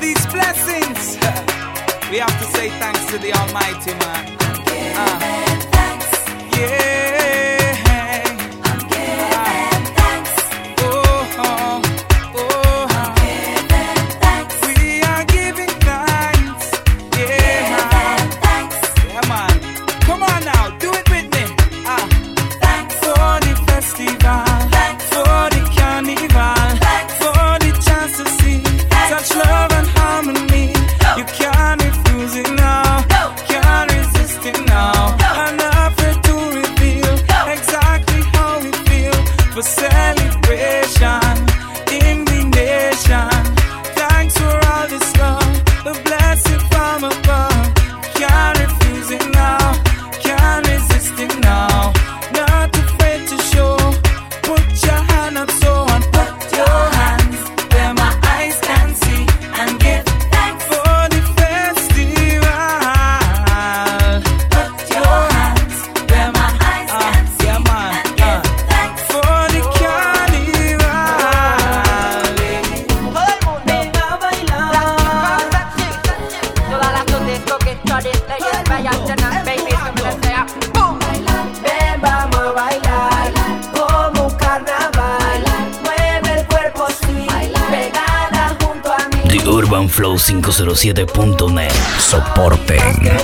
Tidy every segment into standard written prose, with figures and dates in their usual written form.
these blessings, we have to say thanks to the Almighty, man. UrbanFlow507.net. Soporten.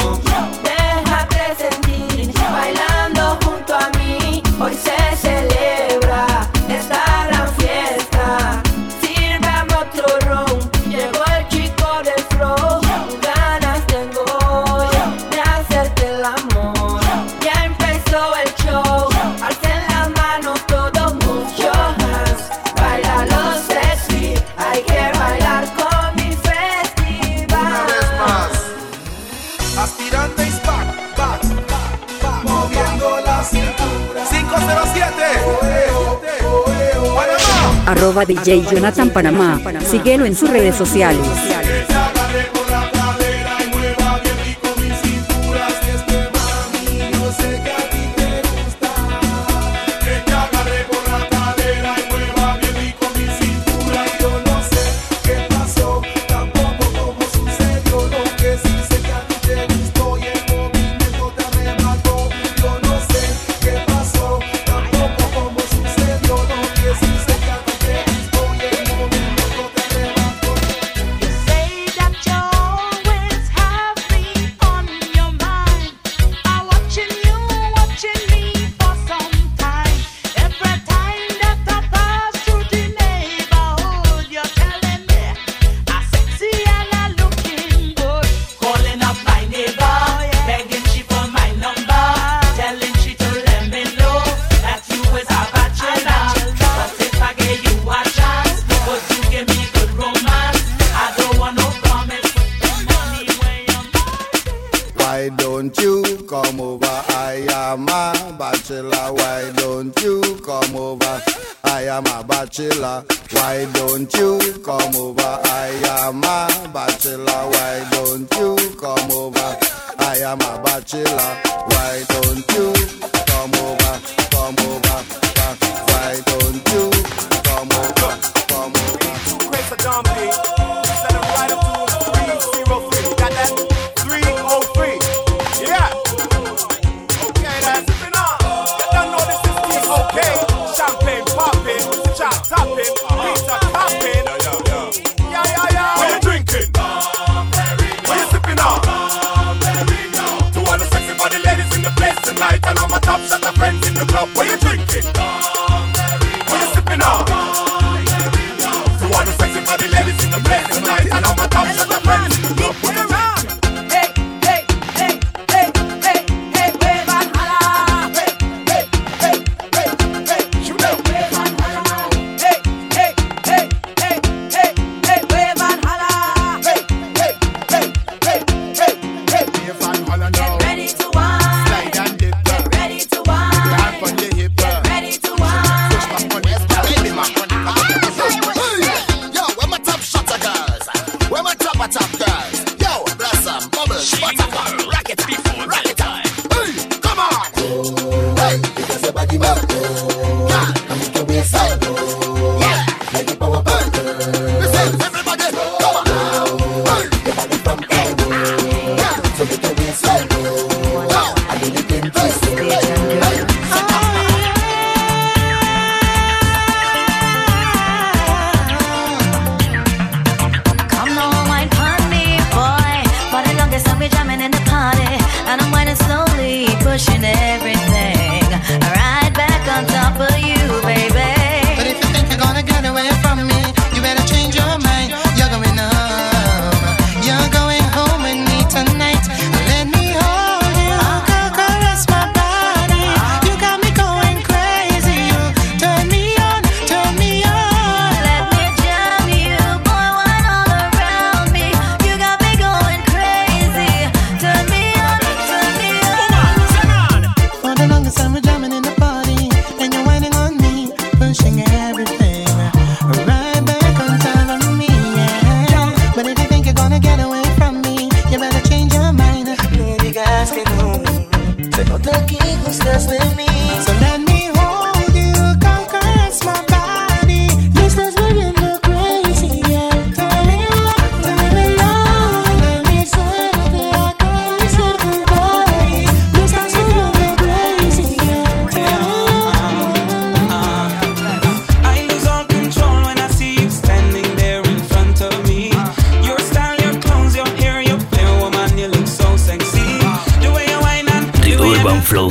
DJ Jonathan Panamá. Síguelo en sus redes sociales. Why don't you come over? I am a bachelor. Why don't you come over? I am a bachelor. Why don't you come over? Come over. Why don't you come over? Come over. Too crazy for Dominic. Send them right up to 303. Got that? 303. Yeah. Okay, that's it. You don't know this is T.O.K. Champagne popping, chop topping, pizza topping. Yeah. What you drinking? What you sipping on? To all the sexy body ladies in the place tonight, and all my top shot friends in the club. What you drinking? What you sipping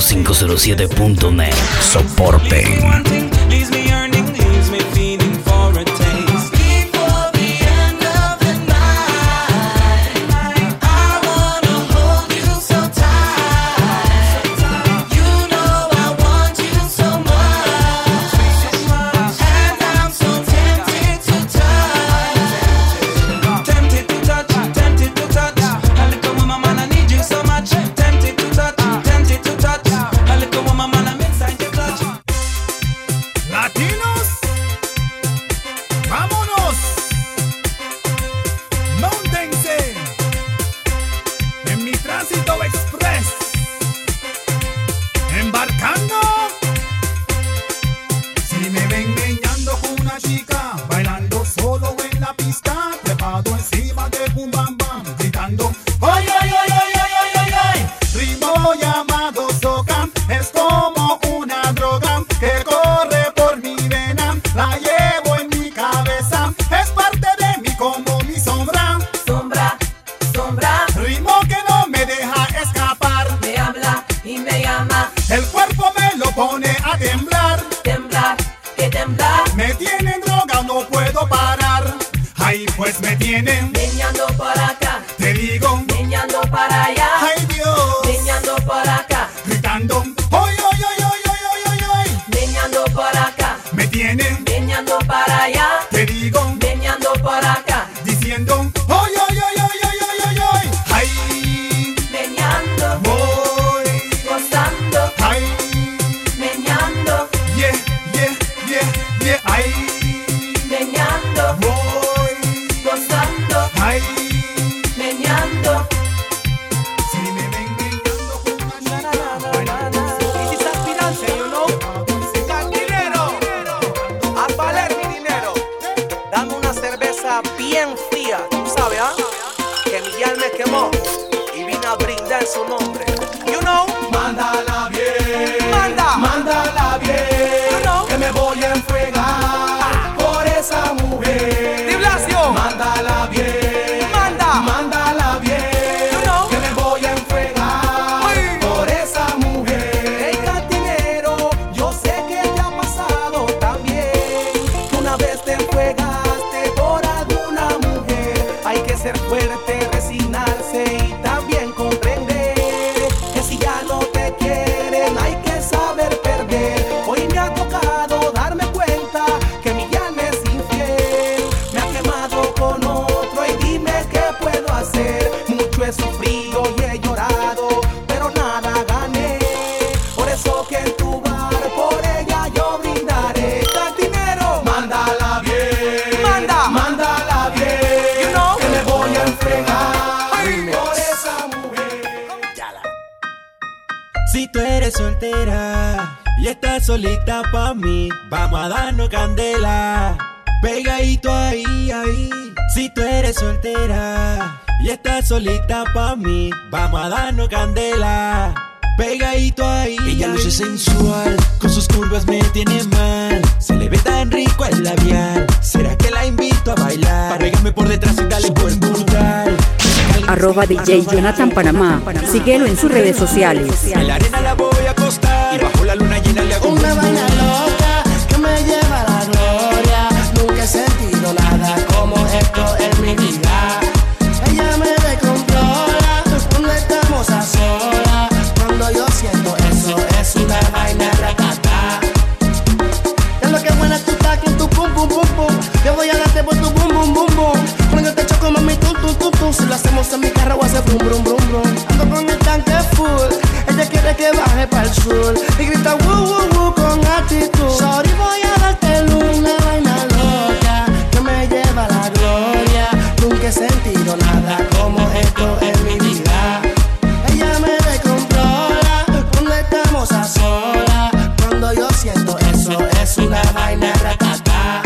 507.net. Soporten. Leaves me earning, leaves me feeding for a taste. Before the end of the night, I wanna hold you so tight. You know I want you so much, and I'm so tempted to touch. Tempted to touch, tempted to touch. A little woman, man, I need you so much. Tempted to touch, tempted to touch. A little woman, man, I'm inside your clutch. Latinos, vámonos, móntense en mi tránsito express, embarcando. Si me ven meñando con una chica, bailando solo en la pista, trepado encima de un bam bam, gritando ¡ay, ay, ay, ay, ay, ay, ay, ay! Ritmo llamado soca, es como una droga que corre por mi vena, la llevo en mi cabeza, es parte de mí como mi sombra. Sombra, sombra, Ritmo que no me deja escapar, me habla y me llama. el cuerpo me lo pone a temblar, Temblar, que temblar. me tienen droga, no puedo parar. Ay, pues me tienen, Meñando por acá, te digo, meñando para allá. ay Dios, Meñando por acá, gritando, ¡ay, ay, ay, ay, ay, ay, ay, ay! meñando por acá, Me tienen, meñando para allá. te digo, Meñando por acá, diciendo, ¡ay, ay, ay, ay, ay, ay, ay, ay! ¡Ay! meñando, Voy, gozando, ¡ay! meñando, Yeah, yeah, yeah, yeah, ¡ay! meñando, Voy, gozando, ¡ay! meñando. Si me ven gritando con una chica, This is aspirante, you know. Cantinero, a valer mi dinero. Dame una cerveza bien fría, tú sabes, ¿ah? Que mi alma me quemó y vine a brindar en su nombre. You know, mándala bien, Manda. mándala bien, You know. que me voy a enfregar por esa mujer. Di Blasio. Mándala bien, Manda. mándala bien, You know. que me voy a enfregar Uy. por esa mujer. Hey, cantinero, yo sé que te ha pasado también. Que una vez te enjuegaste por alguna mujer. Hay que ser fuerte, resignarse y también comprender que si ya no te quieren hay que saber perder. Hoy me ha tocado darme cuenta que mi alma es infiel. Me ha quemado con otro y dime qué puedo hacer. Mucho he sufrido y he llorado, pero nada gané. Por eso que en tu bar por ella yo brindaré. Cantinero, Mándala bien, Manda. mándala bien, You know. que me voy a enfregar Ay. por esa mujer. Si tú eres soltera y estás solita pa' mí, vamos a darnos candela, pegadito ahí, ahí. Si tú eres soltera y estás solita pa' mí, vamos a darnos candela, pegadito ahí. Ella luce sensual, con sus curvas me tiene mal, se le ve tan rico el labial. ¿Será que la invito a bailar? Para pegarme por detrás y darle buen brutal. @DJ Jonathan Panamá. Síguelo en sus redes sociales. En la arena la voy a acostar y bajo la luna llena le hago Una vaina loca que me lleva a la gloria. Nunca he sentido nada como esto en mi vida. Ella me descontrola cuando estamos a solas. Cuando yo siento eso es una vaina ratata. Es lo que buena tú estás con tu pum pum pum pum. Yo voy a darte por tu bum bum bum bum. Cuando yo te choco mami tum tum tum tum. Si lo hacemos en mi carro hace brum brum brum brum. Ando con el tanque full. Ella quiere que baje para el sur y grita woo woo woo con actitud. Sorry, voy a darte una vaina loca que me lleva a la gloria. Nunca he sentido nada como esto en mi vida. Ella me descontrola cuando estamos a solas. Cuando yo siento eso es una vaina ratata.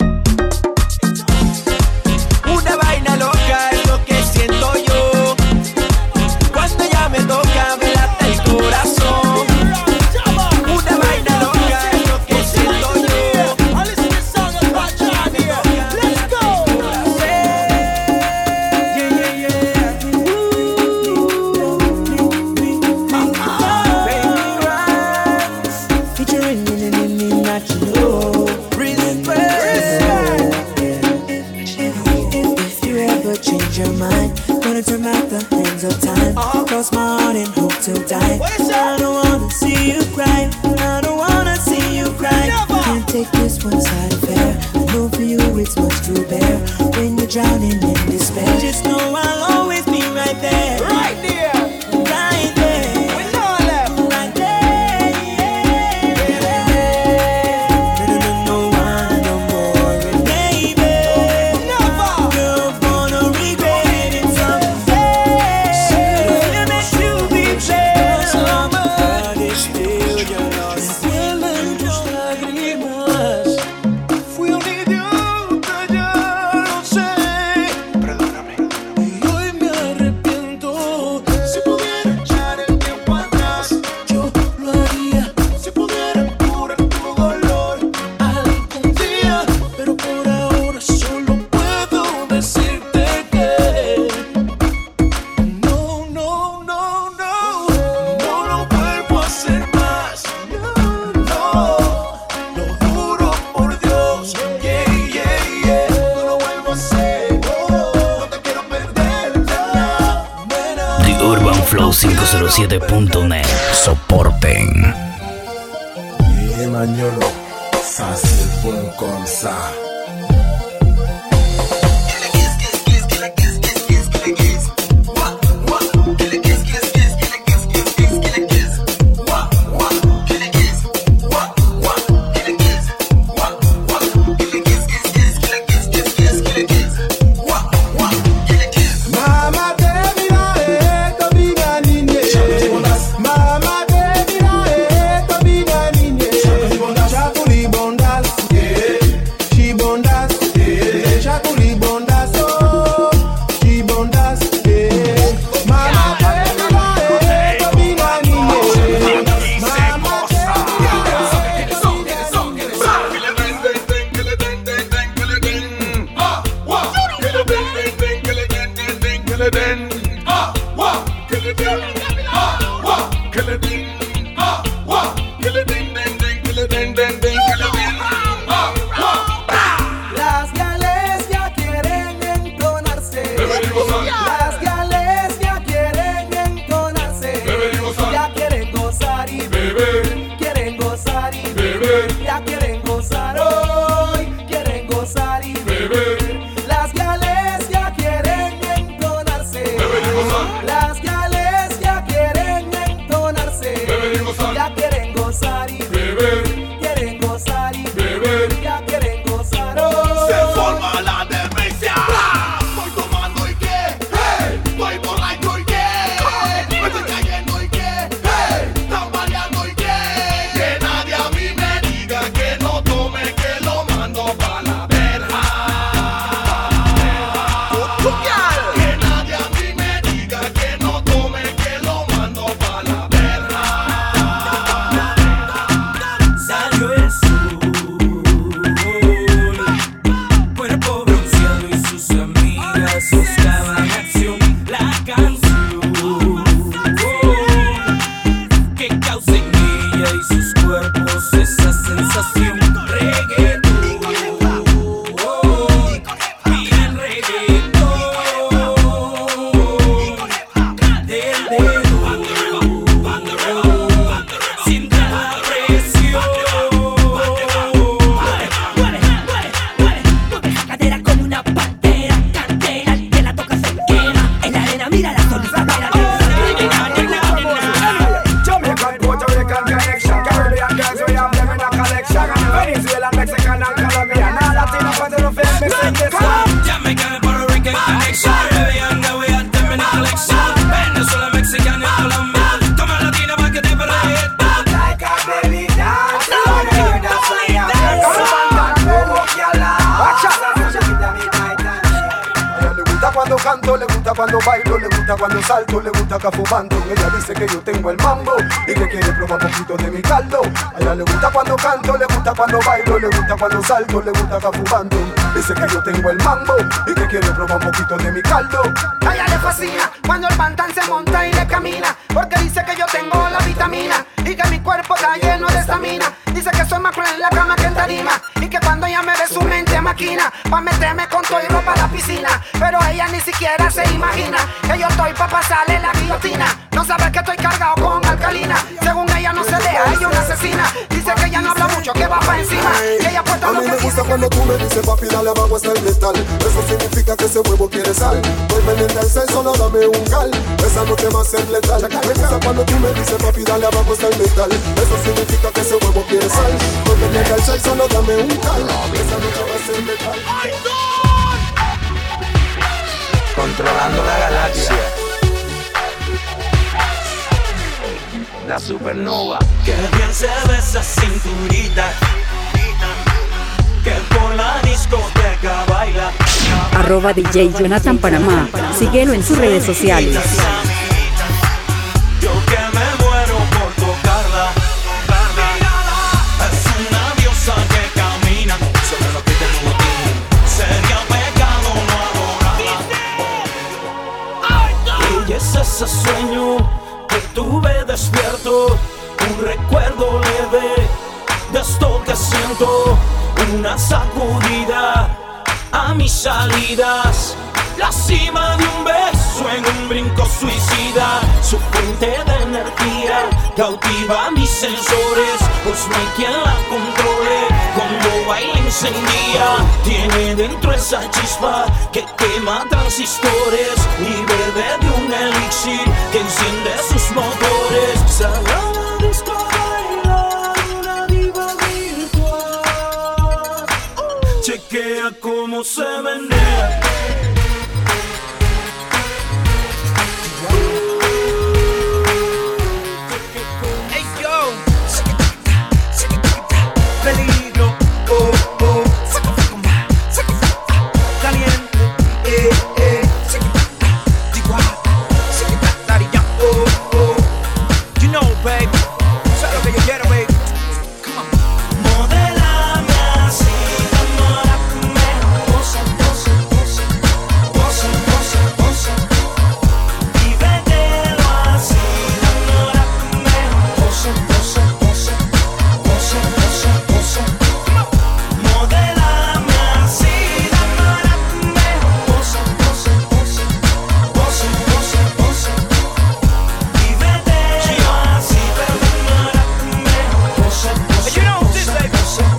una vaina loca, es lo que siento yo. Cuando ella me toca me late el corazón. Una vaina loca, es lo que change your mind. Gonna turn back the hands of time. Cross my heart and hope to die. I don't wanna see you cry. I don't wanna see you cry. Can't take this one side affair. I know for you it's much to bear. When you're drowning in despair, just know I'll always be right there. Right there. Right there. We know that. Right there, yeah. Better than no one no more. And baby, Never. you're gonna regret it someday. It makes you be there. But it's still your loss. Duelen tus lágrimas. Fui un idiota, ya lo sé. Perdóname. Y hoy me arrepiento. Si pudiera echar el tiempo atrás, Yo lo haría si pudiera curar tu dolor, algún día, pero por ahora solo puedo decirte que no, no, no, no, no lo vuelvo a hacer más. no. Lo juro por Dios. Yeah, yeah, yeah. No lo vuelvo a hacer. No te quiero perder. TheUrbanFlow507.net. Soporten. Et Magnolo, ça c'est bon comme ça. Mama baby na to biga ninye. Mama baby na to biga ninye. Chakuli bondas, she bondas, chakuli bondas, oh, she bondas, Mama baby na to biga ninye. Mama Las gales ya quieren entonarse. Las gales ya quieren entonarse. Ya quieren gozar y beber. Quieren gozar y beber. Ya quieren gozar hoy. Quieren gozar y beber. Las gales ya quieren entonarse. Las gales ya quieren entonarse. Ya quieren gozar y beber. Quieren gozar y beber. Ya quieren gozar hoy. Se forma la demencia. Estoy tomando y qué, estoy borracho y qué, me estoy cayendo y qué, tambaleando y qué. Que nadie a mí me diga que no tome, que lo mando pa' la verja. Que nadie a mí me diga que no tome, que lo mando pa' la verja. Salió el sol, cuerpo bronceado y sus amigas buscaban acción. La canción que causa en ella y sus cuerpos esa sensación. Reggaetón, bien reggaetón, del dedo, sienta la presión. Cadera como una pantera, cantera, el que la toca se quema. En la arena mira la sol, Jamaican Puerto Rican connection, Caribbean girls we have them in a collection. Venezuela, Mexican and Colombian, all Latino fans who feel me sing this one. Jamaican and Puerto Rican connection. Caribbean girl, we have them in a collection. Venezuela, Mexican and Colombia. Toma latina pa' que te proyecta. Like a belly dance, I hear the fire. Come on, walk your line. Watch out, A ella le gusta cuando canto, le gusta cuando bailo, le gusta cuando salto, le gusta acá fumando. Ella dice que yo tengo el mambo y que quiere probar un poquito de mi caldo. A ella le gusta cuando canto, le gusta cuando bailo, le gusta cuando salto, le gusta acá fumando. Dice que yo tengo el mambo y que quiere probar un poquito de mi caldo. A ella le fascina cuando el pantán se monta y le camina, porque dice que yo tengo la vitamina y que mi cuerpo está lleno de estamina. Dice que soy más cruel en la cama que en tarima, y que cuando ella me ve su mente maquina pa' meterme con todo y ropa a la piscina. Pero ella ni siquiera se imagina que yo estoy pa' pasarle la guillotina. No sabe que estoy cargado con alcalina. Según ella no se deja, ella es una asesina. Dice que ella no habla mucho, que va pa' encima, que ella puesta a lo mí que me gusta dice. cuando tú me dices papi dale abajo hasta el metal. Eso significa que ese huevo quiere sal. Estoy pendiente del sexo, no dame un cal. Esa noche va a ser letal. Me gusta cuando tú me dices papi dale abajo hasta el metal. Eso significa que ese huevo quiere sal. Estoy pendiente del sexo, no dame un cal. Esa noche va a ser letal. Controlando la galaxia, la supernova. Que bien se ve esa cinturita, que por la discoteca baila. @DJ Jonathan Panamá. Síguelo en sus redes sociales. Yo que me muero por tocarla. Es una diosa que camina sobre los pies del botín. Sería pecado no adorarla. Y es ese sueño que tuve despierto, un recuerdo leve de esto que siento, una sacudida a mis salidas, la cima de un beso en un brinco suicida, su fuente de energía cautiva mis sensores, pues no hay quien la controle, cuando baila incendia, tiene dentro esa chispa que quema transistores, y bebe de un elixir que enciende sus motores. Salió a la disco a bailar una diva virtual, chequea cómo se menea. Hey yo, peligro, oh oh, caliente, oh oh, you know baby, sabes lo que yo quiero baby. Modélame así, enamórame, posa, posa, posa, posa, posa, posa. Vívetelo así, enamórame, posa, posa, posa, posa, posa, posa. Modélame así, enamórame, posa, posa, posa, posa, posa, posa. Vívetelo así, enamórame, posa, posa. You know this baby,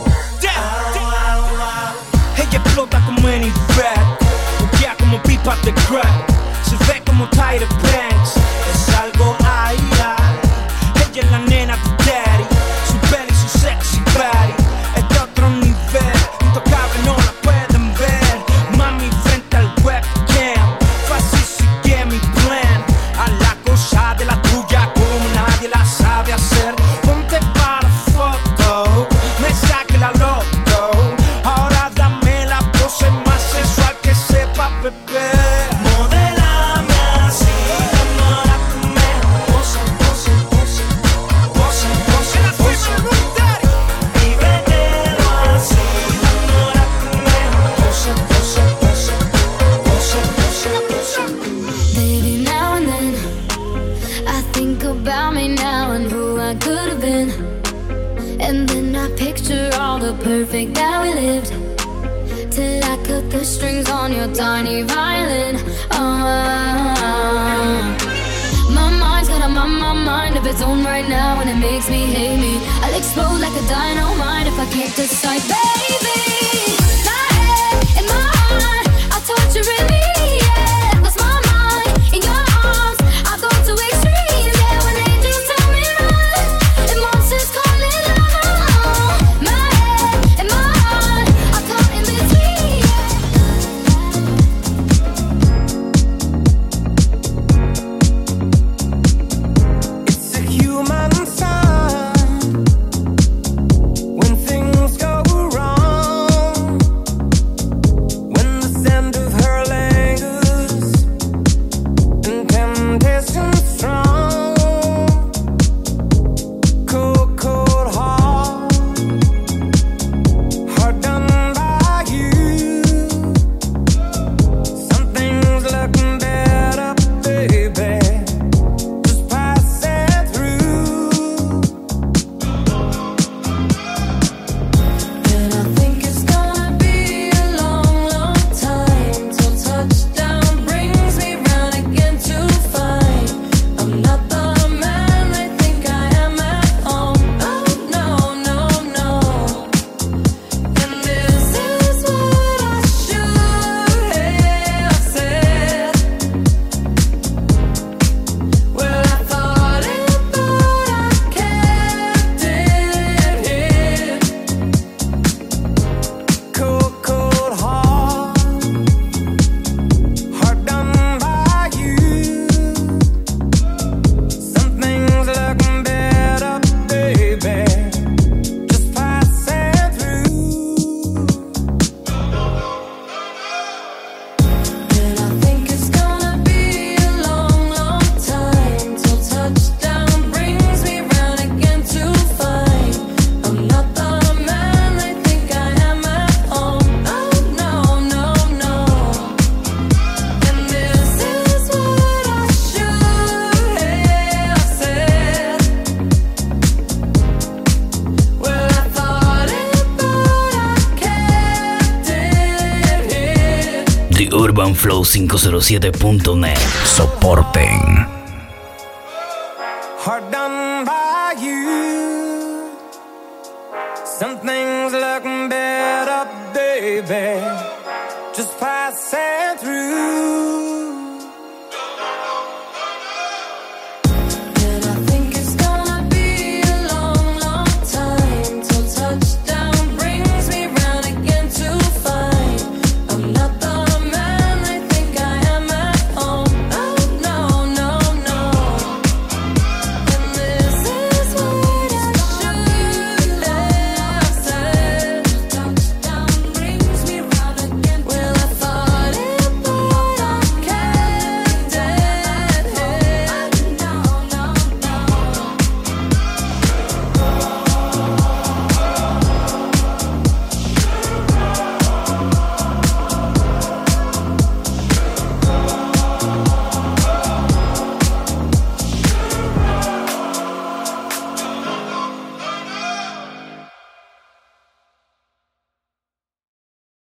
ella explota como any rap, buquea como pipa de crack, se ve como Tyra Banks, es algo ay, ay. Ella es la nena de daddy, su belly, su sexy body, es de otro nivel, intocable no la pueden ver, mami frente al webcam, fácil sigue mi plan, a la cosa de la tuya como nadie la sabe hacer, ponte para la foto, me saque la loco, ahora dame la pose más sensual que sepa beber. Modélame así, enamórame, posa, posa, posa, posa, posa, posa. Vívetelo así, enamórame, posa, posa, posa, posa, posa, posa. Baby, now and then I think about me now and who I could have been, and then I picture all the perfect that we lived, till I cut the strings on your tiny violin. My mind's got a mind of its own right now, and it makes me hate me. I'll explode like a dynamite if I can't decide, baby. My head and my heart are torturing me. Yeah, lost my mind in your arms. I've gone to extremes. Yeah, when angels tell me run, and monsters calling out. My head and my heart are caught in between. It's a human sign when things go wrong. TheUrbanFlow507.net. Soporten. Hard done by you. Some things look better, baby. Just passing through.